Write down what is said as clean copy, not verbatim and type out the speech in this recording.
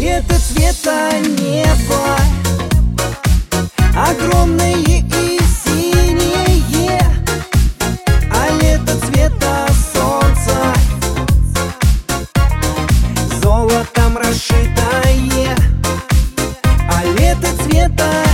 лето цвета неба, огромное и синее, а лето цвета солнца, золотом расшитое, а лето цвета